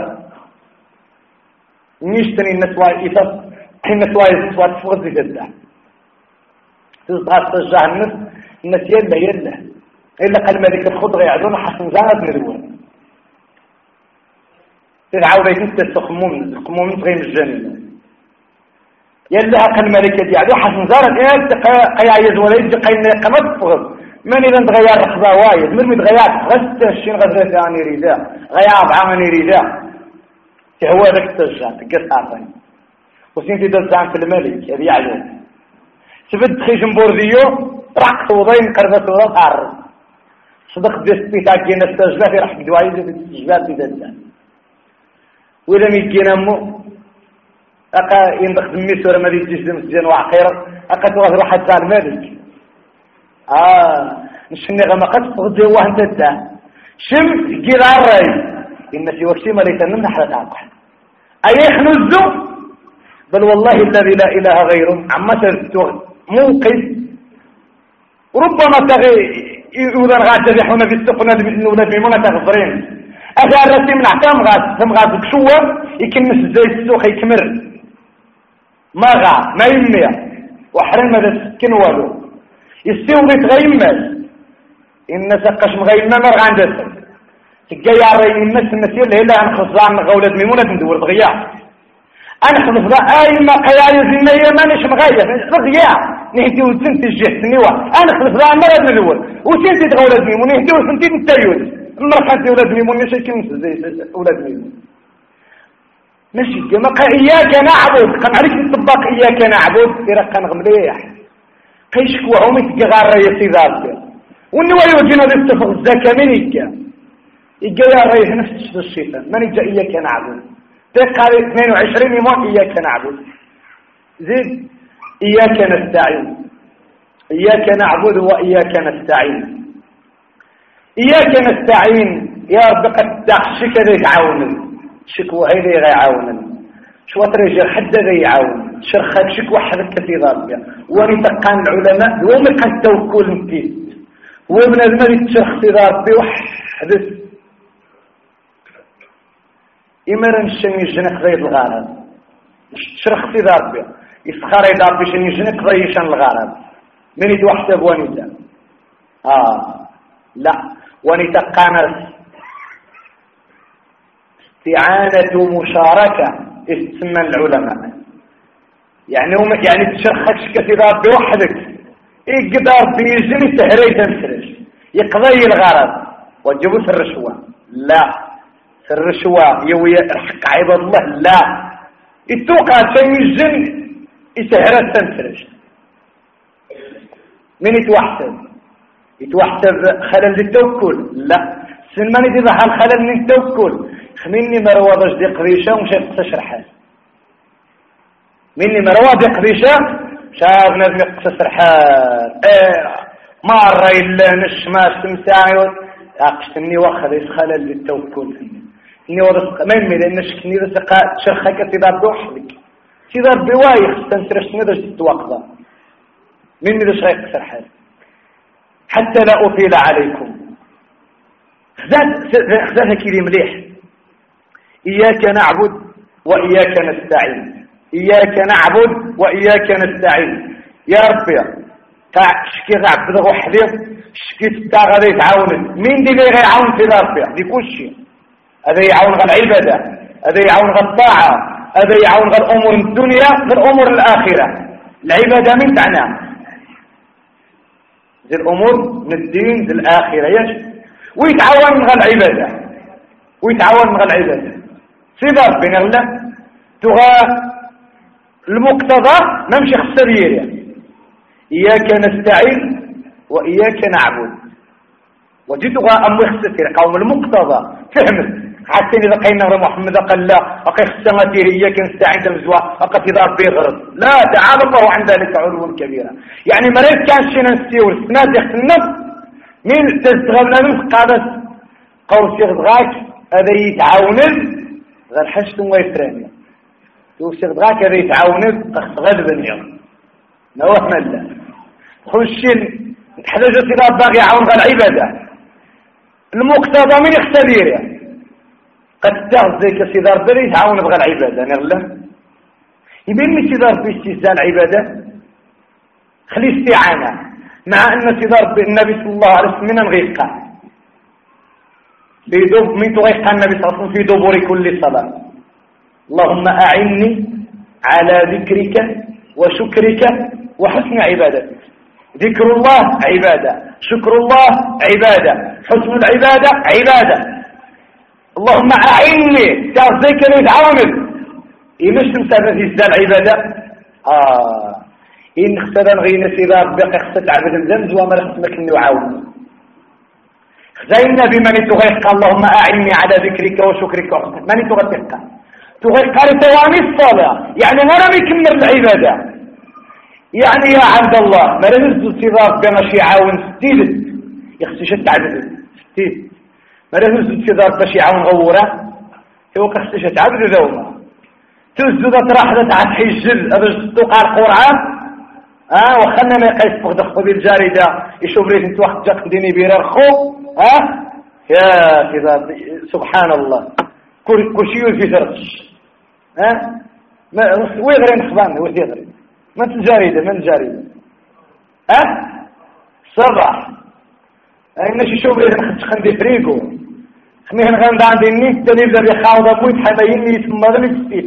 نيشتني الناس واقفة الناس واقفة تفغض جدا تزغط تشجع الناس الناس يله يله إلا قال ملك الخضر يعدون حسن زانت من الأول تدعوا بيت انت تخمون تخمون تغيم الجنة يلها قال ملك يعدون حسن زانت إيه قيعيز ولا يجي قينا قمت فغض من إذا تغير رخضة وايد من متغير غست الشين غزرة ثاني ريدا غياب عامني ريدا هو ذاك التشجع تقص عطاني وسنتي دزعن في الملك هذه يعلم سبت خي جنبورديو رقص وضين قربة وضع عرض صدق دستي تاكينا التشجع في رحك دوايزة في التشجع في دزعن وإذا ميكينا مو أقا يندخ دمي سورة ما دي تجزم الزين وعقير أقا تغذر واحد تاع الملك آه نشني غمقت فغضي الله انت دا شم جير عرأي إن في وقتي ما ليتنم نحرة عقل أي يخنزو بل والله الذي لا إله غيره عما تذتوغ موقف ربما تغي يوضن غاد تذيحون في السقنة الأولاد بيمونة تغفرين أثار رسي من أحكام غاد ثم غاد بشوة يكنس زي السوق يكمر ما غاد ما يمية وحرم ماذا سكن والو يستوغي تغيمس إن سقش مغيمة مرغ عن جسد تقاي عرأي الناس النسير اللي هلا أنخص عن غولة ميمونة ندور بغياء أنخص ذا أي ما قيايز النية ما نش مغير بغياء نهدي وزنت الجهة النوى أنخص ذا مرض ندور وسنتي تغولة ميمون نهدي وسنتي نتايون المرخاتي ولاد ميمون نشي كنس زي ولاد ميمون ماشي ما إياك نعبد قم عليك الطباق إياك نعبد يرقى نغمليح قيشك وعومي تقغار رأي ذاتك والنوى يوجينا بالتفق الزكاة من إيكا إيكا يا رأي نفس الشيطان من إيجا إياك نعبد تقال اثنين وعشرين يوم إياك نعبد زيد إياك نستعين إياك نعبد وإياك نستعين إياك نستعين يا رب قد تخشك ذي عاونا شكوى هيدا يعاونا شو ترجع حد ذي يعاون شرخك شكوى حدك في ضابطة ونتقان العلماء يوم قد توكل مكيد ومن المريض شرخ في ضابطة وحدث إمرا شن يجنك ذي الغارب شرخ في ضابطة يسخر يضابط شن يجنك ذي شن الغارب من يتوحسب ونتا آه لا ونتقان استعانة مشاركة اسم العلماء يعني هم يعني تشرخك كثيرات بوحدك يقدر بيجني تهري تنسرش يقضي الغرض وجبوا سر الرشوة لا سر الرشوة يوي الحق عباد الله لا يتوقع تنجن يسهر تنسرش من يتوحسب يتوحسب خلل التوكل لا سنماني دي ظهر خلل من التوكل مني مروضج دي قريشة ومشاف تشرحها مني مروض دي قريشة شاف ناس يقصص رحال ايه مرة إلا نشماش تمساعي اقشتني واخذ يسخلل للتوكل اني وضع ما يمي لان شكني ذا سقاء تشرخك تدار بوحدك تدار بوايخ تنسرش ندرج تتوقضى مني ذا شغيق سرحال حتى لا أطيل عليكم خذاتها كيري مليح إياك نعبد وإياك نستعين إياك نعبد وإياك نستعين يا ربي قاع شكي غعبد وحدي شكي تتاغى ذي تعاون مين دي اللي غيعاون في ربي دي كل شيء هذا يعاون غير العبادة هذا يعاون غير الطاعة هذا يعاون غير أمور الدنيا غير أمور الآخرة العبادة من تعنى ذي الأمور من الدين ذي الآخرة يجب ويتعاون غير العبادة ويتعاون غير العبادة صدر بين الله تغى المقتضى نمشي خسرية إياك نستعين وإياك نعبد وجدتها أم خسرية قوم المقتضى فهمت حتى إذا قينا محمد قال لا أقي خسرتي إياك نستعين تمزوا أقي تضار بغرض لا تعالى الله عن ذلك علوا كبيرا يعني مريض كان شينا نسيور سنادخ النفس من تستغلنا من قادة قول شيخ غاك هذا يتعاون غير حشتم ويفرانيا يوسف غاك هذا يتعاونك غالبا اليوم نواه ملا خشين حدث إذا باغي يعاون غير العبادة المقتضى من يختبير قد تغزيك سيدة ربي يتعاون بغير العبادة نغلا يبين لي سيدة ربي استهزاء العبادة خلي استعانة مع أن سيدة ربي النبي صلى الله عليه وسلم من غيقا بيدوب من تغيقا النبي صلى الله عليه وسلم في دبر كل صلاة اللهم أعني على ذكرك وشكرك وحسن عبادتك ذكر الله عبادة شكر الله عبادة حسن العبادة عبادة اللهم أعني تعزيك للعامل إيمش تمسافة في الزال عبادة آه إن اختدن غينا سيدا ربك اختد عبد الزمز وما لختمك انه عاون خزينا بمن تغيق اللهم أعني على ذكرك وشكرك وحسن من تغيق تغيق لتواني الصلاة يعني ما رمي كمر العبادة يعني يا عبد الله ما لنزل سيدا ربك ماشي عاون ستيد يخصي شت عبد ستيد ما لنزل سيدا ربك ماشي عاون غورة هو كخصي شت عبد ذوما تزد تراحلت عن حجل هذا توقع القرآن اه وخلنا ما يقيس فقد خذ الجارده يشوف لي انت واحد جاك ديني بيرخو ها اه؟ يا كذا سبحان الله كل كل شيء في درج ها اه؟ ما ويغري نخبان ويغري ما الجارده ما الجارده ها اه؟ صباح اين شي شوف لي نخد خندي فريقو خميه غند عندي النيت اللي بدا يخاوض ابوي حبايني يسمى ذا مستيت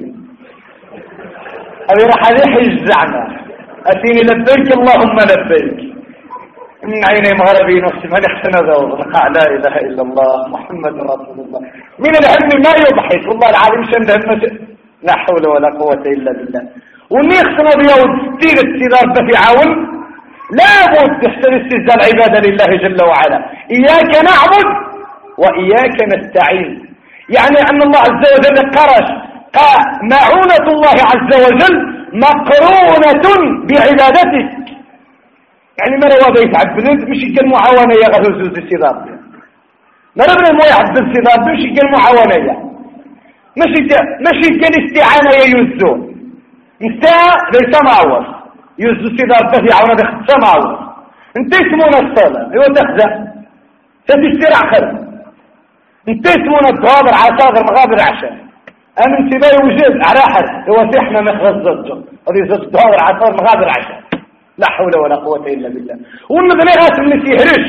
ابي راح يحج زعما أتيني لبيك اللهم لبيك من عيني مغربي نفسي من احسن ذوق لا إله إلا الله محمد رسول الله من العلم ما يضحك والله العالم شنده المسجد لا حول ولا قوة إلا بالله واللي يخسن بيوت ستين السيدار في عون لا بد تحسن استهزاء العبادة لله جل وعلا إياك نعبد وإياك نستعين يعني أن الله عز وجل قرش معونة الله عز وجل مقرونة بعبادتك يعني ما روا بيت عبد مش يقل معاونة يا غير زوز السيدار ما ربنا مو يعبد السيدار مش يقل معاونة يا مش يقل مش يقل استعانة يا يوزو انت ليس معوض يوزو السيدار تفي عونة بخصة معوض انت اسمونا الصلاة ايوه تخزى تتشترع خلق انت اسمونا الضوابر عصاغر مغابر عشان أنا انتباه وجد على أحد هو سحنا مخرج زجر هذه زجر ظهر عصار مغادر عشان لا حول ولا قوة إلا بالله والنظري غاسم اللي يهرش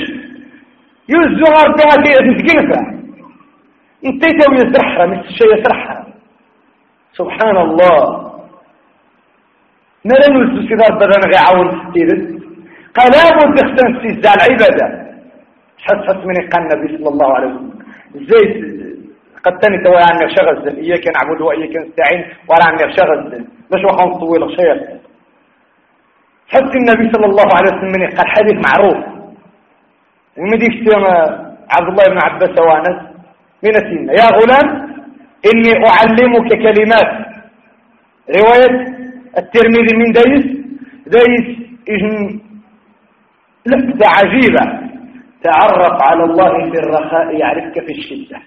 يزهر بها تتقلفة انتيته ويسرحها مثل الشيء يسرحها سبحان الله نرى نوزو سيدار بدنا غيعاون ستيرت قلابه تختن سيزع العبادة حس حس من يقال النبي صلى الله عليه وسلم زيت قد تاني توا عني شغل زل إياك نعبد وإياك نستعين ولا عني شغل زل باش وخان طويل الشيخ حتى النبي صلى الله عليه وسلم قال حديث معروف ومدي في عبد الله بن عباس وانس من سيدنا يا غلام إني أعلمك كلمات رواية الترمذي من دايس دايس لفتة عجيبة تعرف على الله في الرخاء يعرفك في الشدة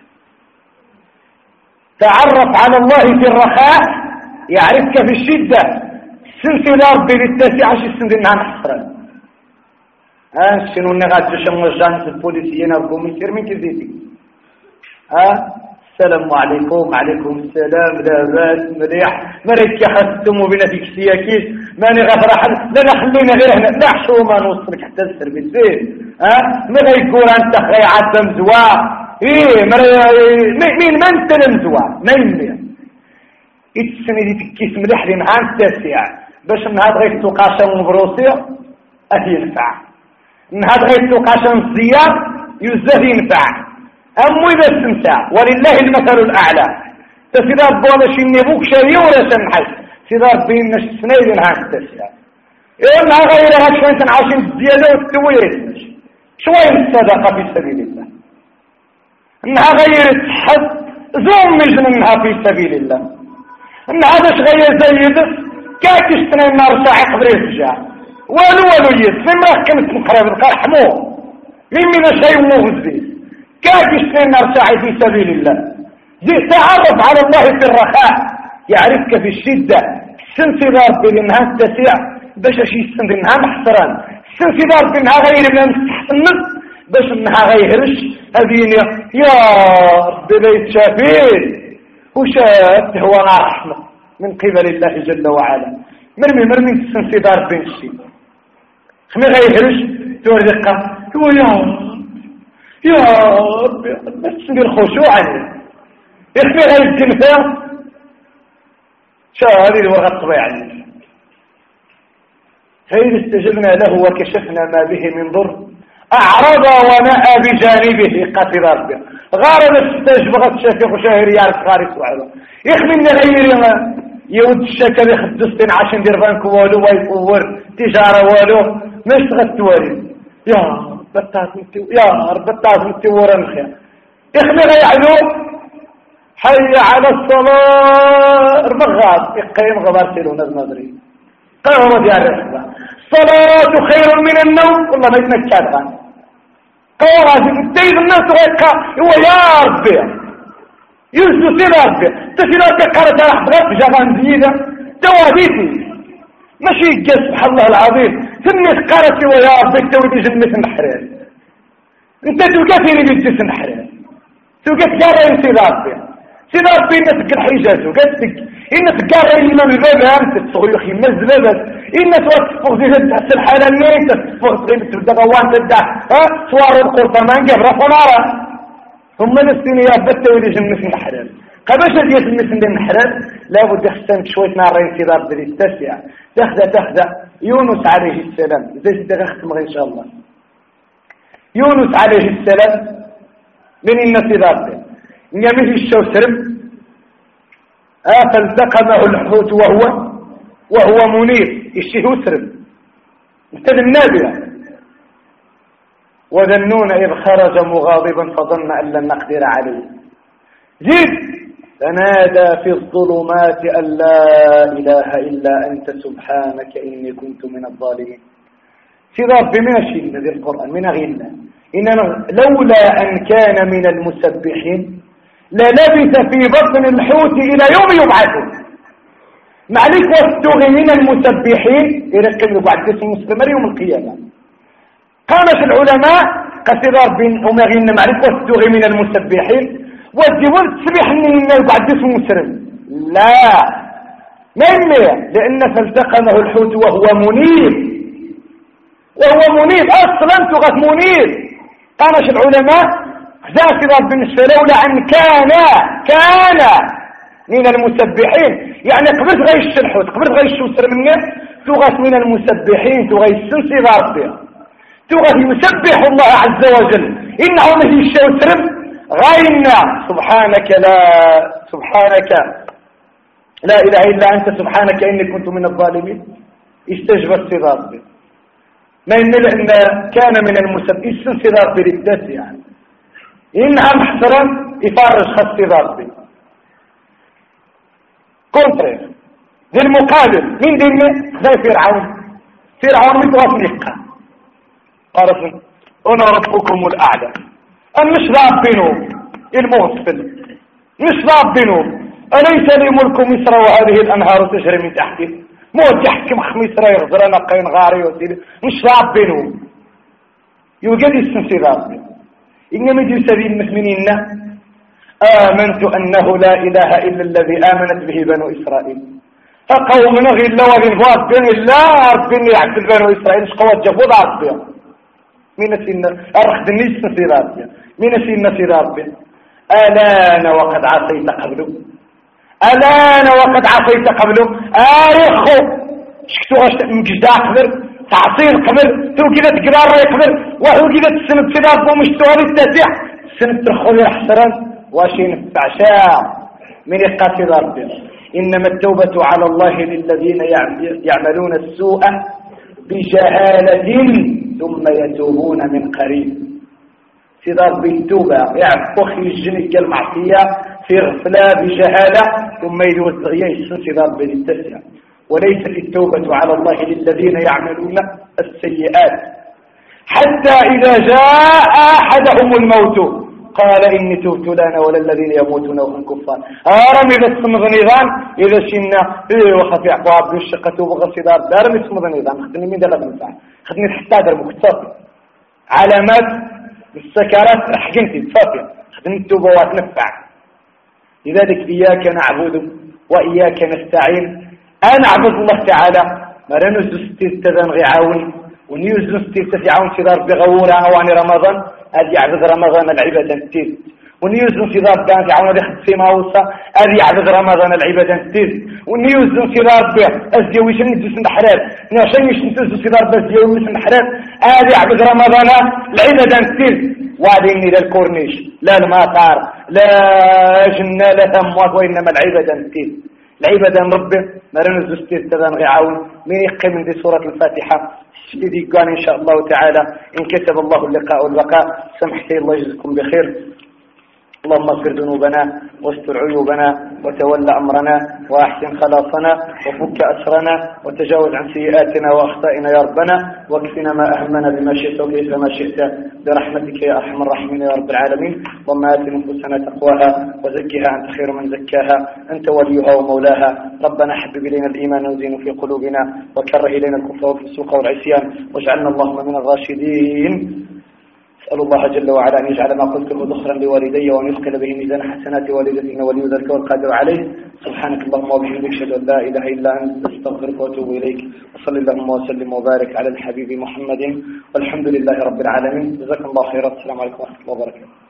تعرف على الله في الرخاء يعرفك في الشدة سلسلة ربي للتاسعة شي السند انها محصرة ها شنو النغات جشم وجانس البوليسيين ارقوم يسير من كذيتي ها السلام عليكم عليكم السلام لاباس مليح مريك يخدموا بنا في كسياكيس ماني غفر احد لا نخلينا غير هنا لا حشومة نوصلك حتى السر بالزين ها ما غيقول انت خي عدم زواء ايه مين ما انت لمزوع ما يمنع السنة دي تكيس ملح لي معان التاسع باش نهاد غير توقاشا مبروسية اه ينفع نهاد غير توقاشا مزيان يزاه ينفع امو اذا استمتع ولله المثل الاعلى تسيدار بوانا شي نبوك شاري ولا سنحس سيدار بينا السنة دي نهان التاسع ايه انها غيرها شوية تنعاشين الزيادة والتويرت شوية الصدقة في سبيل الله انها غيرت حد زوم مجن انها في سبيل الله انها باش غير زيد كاكش تنين نار ساعة قبل يرجع والو والو يد في مركنة مقرب القرحمو من من شيء مغزي كاكش تنين نار ساعة في سبيل الله زي تعرف على الله في الرخاء يعرفك في الشدة السن في ربي لأنها تسيع باش شي السن لأنها محصران السن في ربي لأنها غير من تحت النص باش انها غيهرش هذين يا ربي بيت شافين وشاهد هو رحمة من قبل الله جل وعلا مرمي مرمي السن في ربي الشيء خمي غيهرش تورقة هو يا يا ربي بس ندير خشوع عليه يخفي غير الجنفة شو هذه الورقة طبيعة عليه فإذا استجبنا له وكشفنا ما به من ضر أعرض ونأى بجانبه قتل ربه غارب استجبغت شفيق شاهر يعرف غارس وعلا يخمي من غير يود الشكل يخدستين عشان دير بانك والو ويقور تجارة والو مش تغتوري يا بطاط متي يا رب بطاط متي ورنخيا يخمي غيعلو حي على الصلاة رمغاب يقيم غبارتلو نظري قهوة ديال الرحبة الصلاة خير من النوم والله ما يتنكاد غان قهوة تيد الناس غيقا هو يا ربي يوسف سيد ربي تسيرات قرأت رحبة جغان زيدة تواديتي ماشي يجي سبحان الله العظيم ثم قرأت هو يا ربي تويدي جنة الحرير انت توقفين بيجيس الحرير توقف يا رأي سيد ربي سيد ربي إنك الحجاز وقالتك إنك قارئ إمام الباب أمس تصغير أخي مز بابس إنك توقف زي جد أحسن حالا نيت تفوق صغير تبدأ غوان تدع ها سوار القرطة ما نجاب رفع نارا ثم نستيني يا بتا ويدي جنة الحلال قبش ديت المثل الحلال لابد يختنك شوية نارين سيد ربي للتسيع تخذى تخذى يونس عليه السلام زي جد أختم إن شاء الله يونس عليه السلام من الناس سيد ربي يميه الشو سرب آه فالتقمه الحوت وهو وهو منير الشيء يسرب ابتدى النابلة وذنون إذ خرج مغاضبا فظن أن لن نقدر عليه زيد فنادى في الظلمات أن لا إله إلا أنت سبحانك إني كنت من الظالمين في ضرب من الشيء الذي القرآن من غيرنا إنما لولا أن كان من المسبحين للبث في بطن الحوت إلى يوم يبعثون معليك واستغي من المسبحين يرقم بعد اسم مستمر يوم القيامة قامت العلماء قصدار بين أمغين معليك واستغي من المسبحين والدول تسبح من بعد اسم مسلم لا من لأن فالتقمه الحوت وهو منير وهو منير أصلا تغث منير قامت العلماء ذات رب بالنسبة لولا أن كان كان من المسبحين يعني قبلت غيش الحوت قبلت غيش وسر منه تغث من المسبحين تغيش سنسي ربي تغث يسبح الله عز وجل إنه نهي الشوسرم غيرنا سبحانك لا سبحانك لا إله إلا أنت سبحانك إني كنت من الظالمين استجب الصدار ما إن لأن كان من المسبحين سنسي ربي للدس يعني إنها محترم يفرج خصي ربي كونترير ذي المقابل من دينه زي فرعون فرعون متوافقا قالت أنا ربكم الأعلى أن مش رابينهم المغفل مش رابينهم أليس لي ملك مصر وهذه الأنهار تجري من تحته موت يحكم مصر يغزر أنا قين غاري وسيدي مش رابينهم يوجد السنسي رابي إنما يجي سبيل المؤمنين آمنت أنه لا إله إلا الذي آمنت به بنو إسرائيل فقوم نغي الله وبنفوات بين الله بين يعبد بنو إسرائيل شقوات جفوض عبد من سنة أرخد النيس نسيرات من سنة نسيرات ألان وقد عصيت قبله ألان وقد عصيت قبله آرخو شكتو غشت مجدع قبل تعصير قبل تو كده تقرار قبل وهو كده السنة كده ومشتوى بالتاسع سنة ترخولي احسران واشين التعشاء من يقاتل ربنا إنما التوبة على الله للذين يعملون السوء بجهالة ثم يتوبون من قريب في ضرب التوبة يعفو خرج المعصية في غفلة بجهالة ثم يوزع يسن في ضرب التسع وليست التوبة على الله للذين يعملون السيئات حتى إذا جاء أحدهم الموت قال إني تبت لنا ولا الذين يموتون وهم كفار أرمي بس نظام إذا شنا إيه وخفي عقاب بالشقة وبغى صدار دارمي اسمه نظام خدني من دلاب نفع خدني حتى در مكتب علامات السكرات حقنتي تصافي خدني التوبة وتنفع لذلك إياك نعبد وإياك نستعين أنا أعبد الله تعالى مرنوز استيستذن غيعاون ونيوز استيستذن صدار بغورة أو عن رمضان أدي عبد رمضان العبادة التيز ونيوز صدار بان في عون ريحة سيما وصا أدي عبد رمضان العبادة التيز ونيوز صدار به أزدي ويش ندوس الحلال نعشان يش ندوس صدار بأزدي ويش الحلال أدي عبد رمضان العبادة التيز وعديني لا الكورنيش لا المطار لا جنة لا ثموات وإنما العبادة التيز العبادة ربه مرنوز استيستذن غيعاون من يقيم من دي سورة الفاتحة سيدي قال إن شاء الله تعالى إن كتب الله اللقاء والبقاء سمحتي الله يجزيكم بخير اللهم اغفر ذنوبنا واستر عيوبنا وتولى أمرنا وأحسن خلاصنا وفك أسرنا وتجاوز عن سيئاتنا وأخطائنا يا ربنا واكفنا ما أهمنا بما شئت وكيف ما شئت برحمتك يا أرحم الراحمين يا رب العالمين اللهم آت نفوسنا تقواها وزكها أنت خير من زكاها أنت وليها ومولاها ربنا حبب إلينا الإيمان وزينه في قلوبنا وكره إلينا الكفر والفسوق والعصيان واجعلنا اللهم من الراشدين أسأل الله جل وعلا أن يجعل ما قلته ذخرا لوالدي وأن يثقل به ميزان حسنات والدتي ولي ذلك والقادر عليه سبحانك اللهم وبحمدك أشهد أن لا إله إلا أنت أستغفرك وأتوب إليك وصلى اللهم وسلم وبارك على الحبيب محمد والحمد لله رب العالمين جزاكم الله خيرا السلام عليكم ورحمة الله وبركاته.